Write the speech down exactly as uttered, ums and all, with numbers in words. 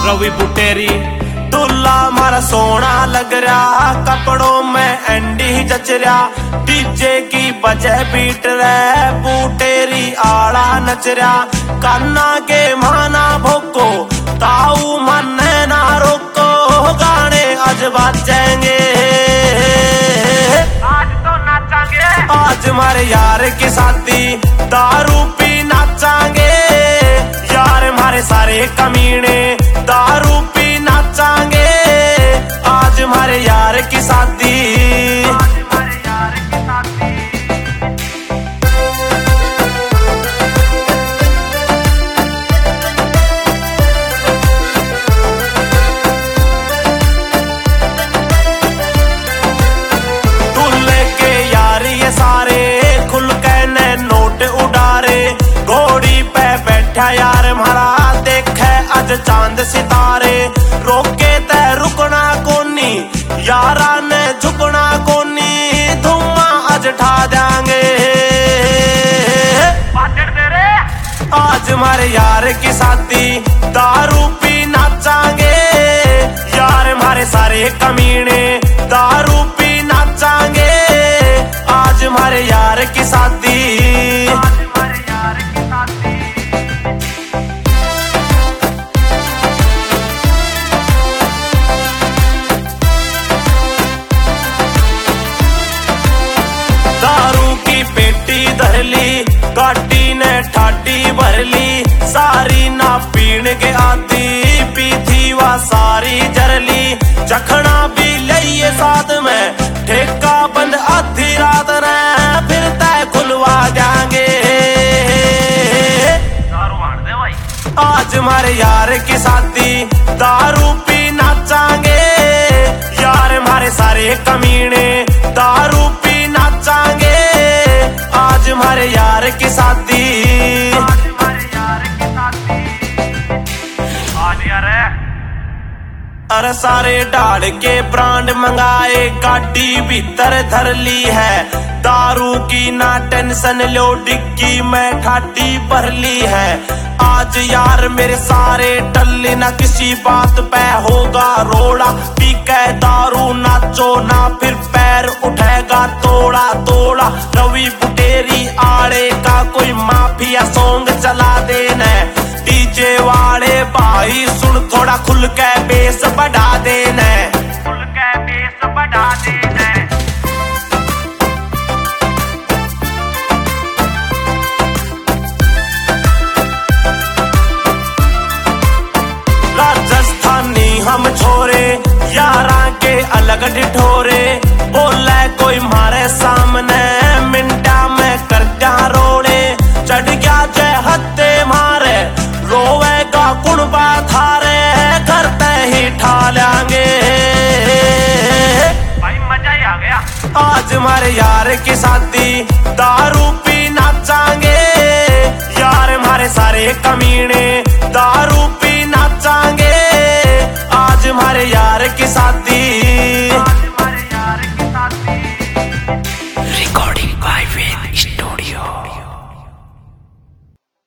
रवि बुटेरी दूल्हा मारा सोना लग रहा, कपड़ों में एंडी जच रहा, डीजे की बजह बीट रहे, बुटेरी आड़ा नच रहा, कान्ना के माना भोको ताऊ मन ना रोको, गाने आज बाजेंगे आज तो नाचांगे, आज मारे यार की शादी दारू पी नाचांगे, यार मारे सारे कमीने दारू पी नाचांगे, आज मारे यार की शादी यार मारा देखे आज चांद सितारे, रोके ते रुकना कोनी यारा ने झुकना कोनी, धुआं आज ठा देंगे आज मारे यार की शादी दारू पी नाचांगे, यार मारे सारे कमीने दारू पी नाचांगे, आज मारे यार की शादी गाड़ी ने ठाटी भर ली, सारी ना पीण के आती पी थी वा सारी जरली, चखना भी लइए साथ में ठेका बंद आधी रात ने, फिर तय खुलवा जाएंगे दारू मार दे भाई, आज मारे यार की शादी दारू पी नाचांगे, यार मारे सारे कमीने दारू पी नाचांगे, आज मारे यार की शादी आज मारे यार की शादी आज यार अरे सारे डाल के ब्रांड मंगाए, गाड़ी भीतर धर ली है, दारू की ना टेंशन लो डिक्की में ठाटी भर ली है, आज यार मेरे सारे टल्ले ना किसी बात पे होगा रोड़ा, पी के दारू नाचो ना फिर पैर उठेगा तोड़ा तोड़ा, रवि बुटेरी आड़े का कोई माफिया सॉन्ग चला देना, डीजे वाले भाई सुन थोड़ा खुल के बेस बढ़ा देना, खुल के बेस बढ़ा देना। राजस्थानी हम छोरे यारा के अलग ढिठोरे, बोले कोई मारे सामने मिंटा में कर जा रोड़े, चढ़ गया जय हत्ते मारे रोवेगा कुणबा थारे, करते ही ठा लेंगे भाई मजा ही आ गया, आज मारे यार की शादी दारू पी नाचांगे, यार मारे सारे कमीने